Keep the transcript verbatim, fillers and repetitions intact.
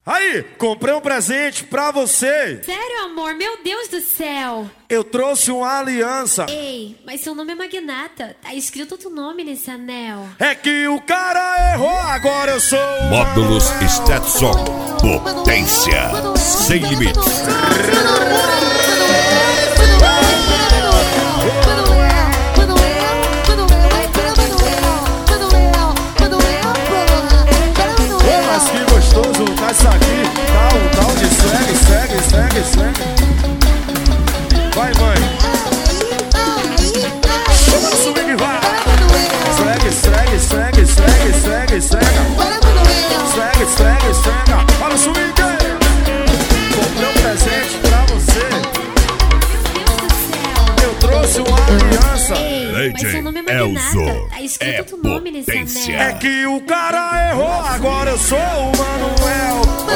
Aí, comprei um presente pra você. Sério, amor? Meu Deus do céu. Eu trouxe uma aliança. Ei, mas seu nome é Magnata. Tá escrito outro nome nesse anel. É que o cara errou, agora eu sou o Módulos Manuel. Stetson. Potência sem limites. Ô, mas que gostoso tá isso aqui. Dá um tal de segue, segue, segue, segue. Vai, mãe. Chama no swing, vai. Segue, segue, segue, segue, segue, segue. Segue, segue, segue. Olha o swing. Comprei um presente pra você. Eu trouxe uma aliança. Ei, mas seu nome é Magnata. Elzo. Tá escrito É outro nome nesse potência. anel. É que o cara errou, agora eu sou o Manuel.